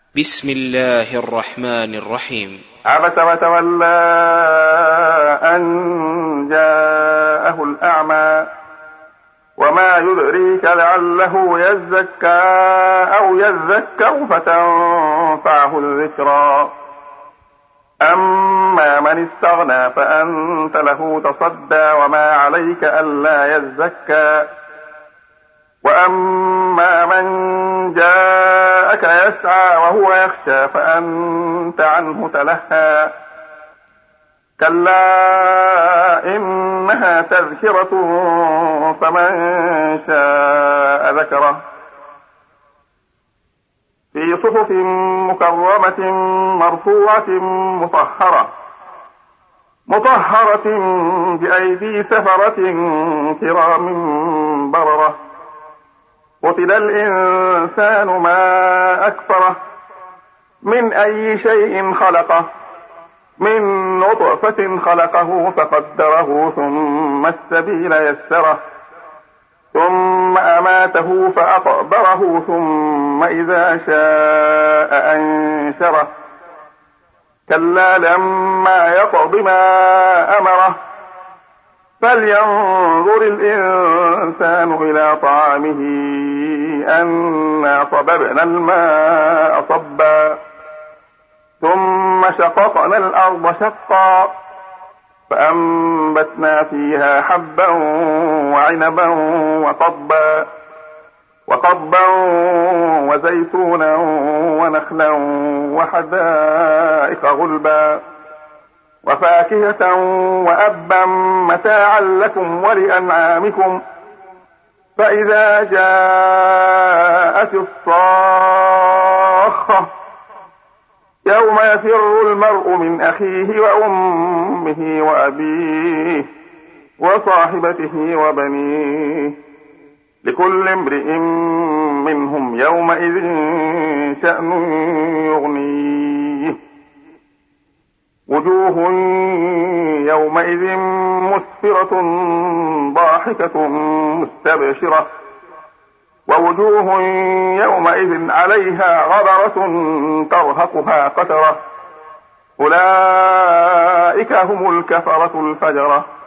بسم الله الرحمن الرحيم. عبس وتولى أن جاءه الأعمى وما يدريك لعله يزكى أو يذكر فتنفعه الذكرى أما من استغنى فأنت له تصدى وما عليك ألا يزكى وأما من جاءك يسعى وهو يخشى فأنت عنه تلهى كلا إنها تذكرة فمن شاء ذكره في صحف مكرمة مرفوعة مطهرة بأيدي سفرة كرام بررة قتل الإنسان ما أكفره من أي شيء خلقه من نطفة خلقه فقدره ثم السبيل يسره ثم أماته فأقبره ثم إذا شاء أنشره كلا لما يقض ما أمره فلينظر الإنسان إلى طعامه أنا صببنا الماء صبا ثم شققنا الأرض شقا فأنبتنا فيها حبا وعنبا وقضبا وزيتونا ونخلا وحدائق غلبا وفاكهة وأبا متاعا لكم ولأنعامكم فإذا جاءت الصاخة يوم يفر المرء من أخيه وأمه وأبيه وصاحبته وبنيه لكل امرئ منهم يومئذ شأن يغنيه وجوه يومئذ مسفرة ضاحكة مستبشرة ووجوه يومئذ عليها غبرة ترهقها قترة أولئك هم الكفرة الفجرة